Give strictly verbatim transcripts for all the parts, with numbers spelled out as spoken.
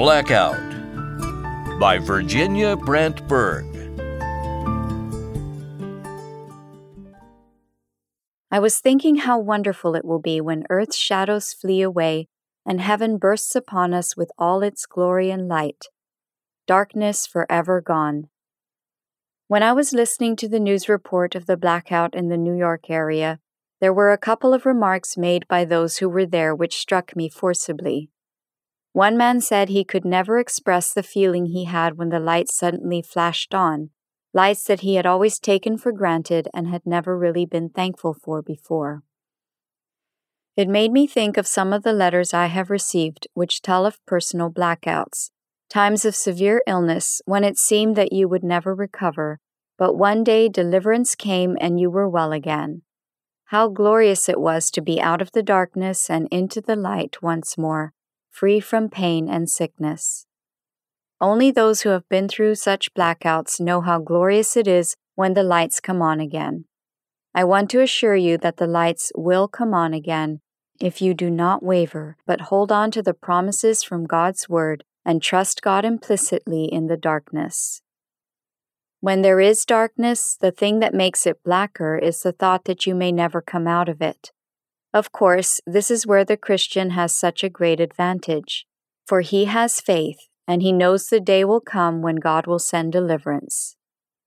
Blackout by Virginia Brant Berg. I was thinking how wonderful it will be when earth's shadows flee away and heaven bursts upon us with all its glory and light. Darkness forever gone. When I was listening to the news report of the blackout in the New York area, there were a couple of remarks made by those who were there which struck me forcibly. One man said he could never express the feeling he had when the lights suddenly flashed on, lights that he had always taken for granted and had never really been thankful for before. It made me think of some of the letters I have received which tell of personal blackouts, times of severe illness when it seemed that you would never recover, but one day deliverance came and you were well again. How glorious it was to be out of the darkness and into the light once more, free from pain and sickness. Only those who have been through such blackouts know how glorious it is when the lights come on again. I want to assure you that the lights will come on again if you do not waver, but hold on to the promises from God's Word and trust God implicitly in the darkness. When there is darkness, the thing that makes it blacker is the thought that you may never come out of it. Of course, this is where the Christian has such a great advantage, for he has faith, and he knows the day will come when God will send deliverance.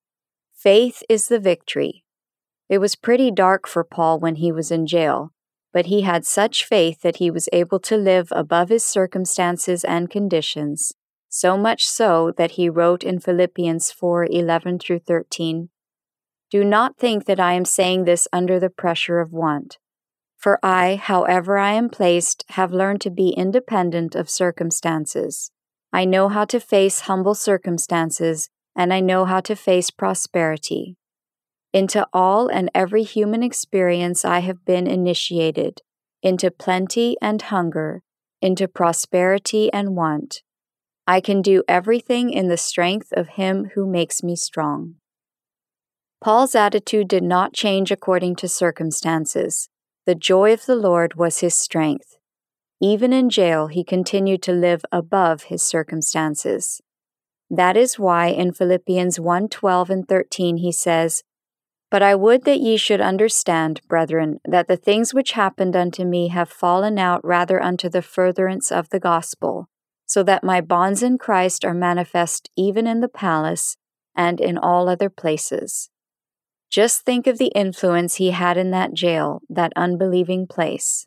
Faith is the victory. It was pretty dark for Paul when he was in jail, but he had such faith that he was able to live above his circumstances and conditions, so much so that he wrote in Philippians four eleven through thirteen, "Do not think that I am saying this under the pressure of want. For I, however I am placed, have learned to be independent of circumstances. I know how to face humble circumstances, and I know how to face prosperity. Into all and every human experience I have been initiated, into plenty and hunger, into prosperity and want. I can do everything in the strength of Him who makes me strong." Paul's attitude did not change according to circumstances. The joy of the Lord was his strength. Even in jail, he continued to live above his circumstances. That is why in Philippians one twelve and thirteen he says, "But I would that ye should understand, brethren, that the things which happened unto me have fallen out rather unto the furtherance of the gospel, so that my bonds in Christ are manifest even in the palace and in all other places." Just think of the influence he had in that jail, that unbelieving place.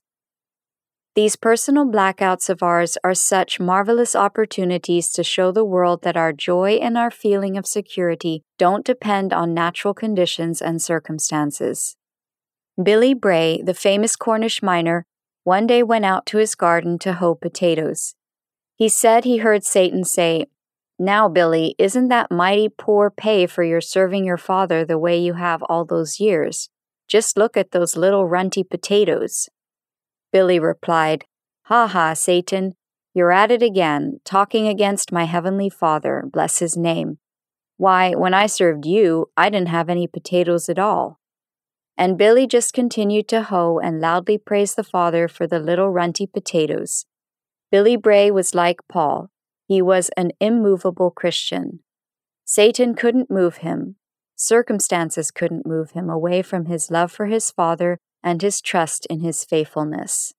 These personal blackouts of ours are such marvelous opportunities to show the world that our joy and our feeling of security don't depend on natural conditions and circumstances. Billy Bray, the famous Cornish miner, one day went out to his garden to hoe potatoes. He said he heard Satan say, "Now, Billy, isn't that mighty poor pay for your serving your father the way you have all those years? Just look at those little runty potatoes." Billy replied, "Ha ha, Satan, you're at it again, talking against my heavenly Father, bless his name. Why, when I served you, I didn't have any potatoes at all." And Billy just continued to hoe and loudly praise the Father for the little runty potatoes. Billy Bray was like Paul. He was an immovable Christian. Satan couldn't move him. Circumstances couldn't move him away from his love for his Father and his trust in his faithfulness.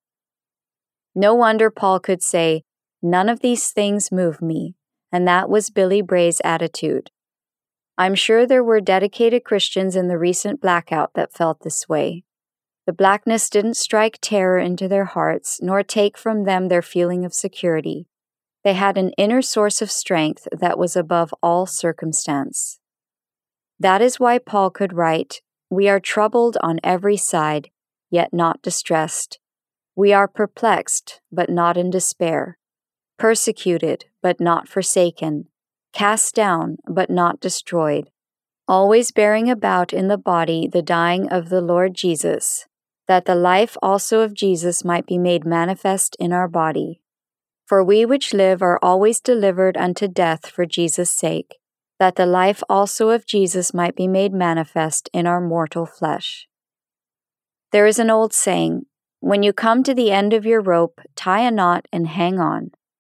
No wonder Paul could say, "None of these things move me," and that was Billy Bray's attitude. I'm sure there were dedicated Christians in the recent blackout that felt this way. The blackness didn't strike terror into their hearts, nor take from them their feeling of security. They had an inner source of strength that was above all circumstance. That is why Paul could write, "We are troubled on every side, yet not distressed. We are perplexed, but not in despair. Persecuted, but not forsaken. Cast down, but not destroyed. Always bearing about in the body the dying of the Lord Jesus, that the life also of Jesus might be made manifest in our body. For we which live are always delivered unto death for Jesus' sake, that the life also of Jesus might be made manifest in our mortal flesh." There is an old saying, "When you come to the end of your rope, tie a knot and hang on."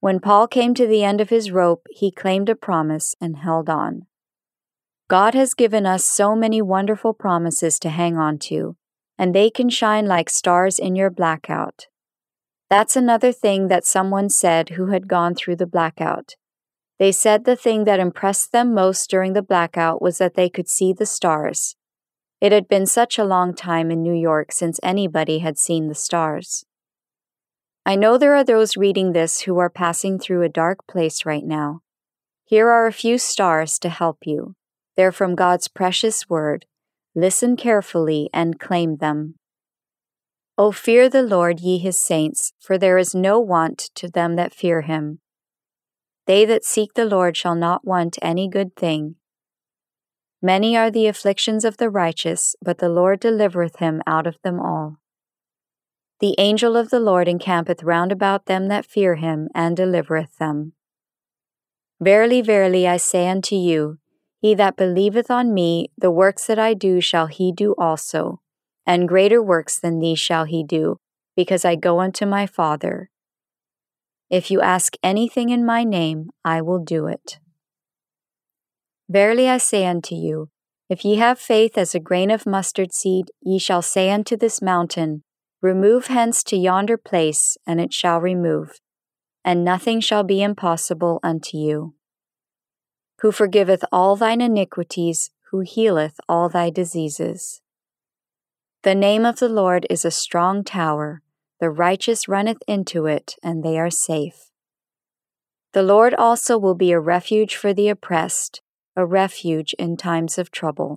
When Paul came to the end of his rope, he claimed a promise and held on. God has given us so many wonderful promises to hang on to, and they can shine like stars in your blackout. That's another thing that someone said who had gone through the blackout. They said the thing that impressed them most during the blackout was that they could see the stars. It had been such a long time in New York since anybody had seen the stars. I know there are those reading this who are passing through a dark place right now. Here are a few stars to help you. They're from God's precious word. Listen carefully and claim them. O fear the Lord, ye his saints, for there is no want to them that fear him. They that seek the Lord shall not want any good thing. Many are the afflictions of the righteous, but the Lord delivereth him out of them all. The angel of the Lord encampeth round about them that fear him, and delivereth them. Verily, verily, I say unto you, he that believeth on me, the works that I do shall he do also, and greater works than these shall he do, because I go unto my Father. If you ask anything in my name, I will do it. Verily I say unto you, if ye have faith as a grain of mustard seed, ye shall say unto this mountain, Remove hence to yonder place, and it shall remove, and nothing shall be impossible unto you. Who forgiveth all thine iniquities, who healeth all thy diseases. The name of the Lord is a strong tower, the righteous runneth into it, and they are safe. The Lord also will be a refuge for the oppressed, a refuge in times of trouble.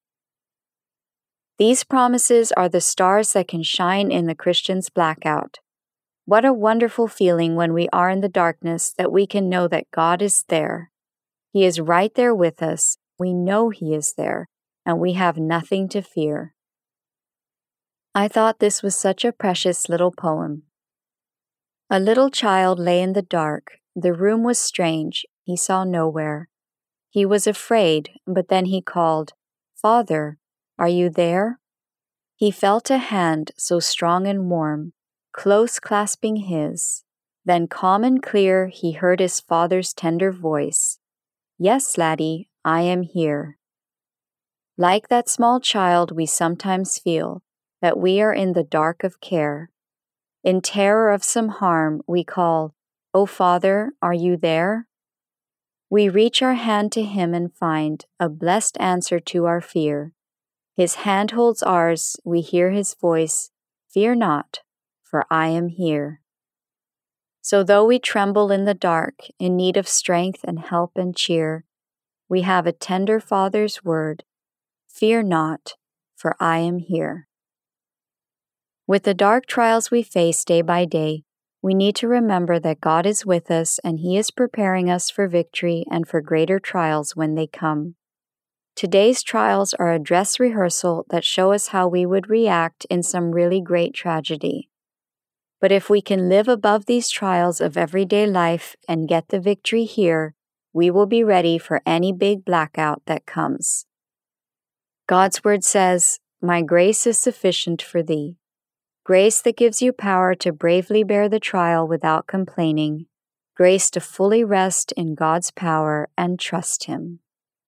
These promises are the stars that can shine in the Christian's blackout. What a wonderful feeling when we are in the darkness that we can know that God is there. He is right there with us. We know He is there, and we have nothing to fear. I thought this was such a precious little poem. A little child lay in the dark. The room was strange. He saw nowhere. He was afraid, but then he called, Father, are you there? He felt a hand so strong and warm, close clasping his. Then calm and clear he heard his father's tender voice. Yes, laddie, I am here. Like that small child we sometimes feel, that we are in the dark of care. In terror of some harm we call, O Father, are you there? We reach our hand to Him and find a blessed answer to our fear. His hand holds ours, we hear His voice, Fear not, for I am here. So though we tremble in the dark, in need of strength and help and cheer, we have a tender Father's word, Fear not, for I am here. With the dark trials we face day by day, we need to remember that God is with us and He is preparing us for victory and for greater trials when they come. Today's trials are a dress rehearsal that show us how we would react in some really great tragedy. But if we can live above these trials of everyday life and get the victory here, we will be ready for any big blackout that comes. God's word says, My grace is sufficient for thee. Grace that gives you power to bravely bear the trial without complaining. Grace to fully rest in God's power and trust Him.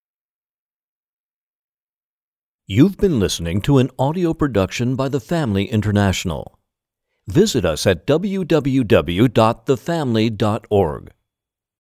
You've been listening to an audio production by The Family International. Visit us at w w w dot the family dot org.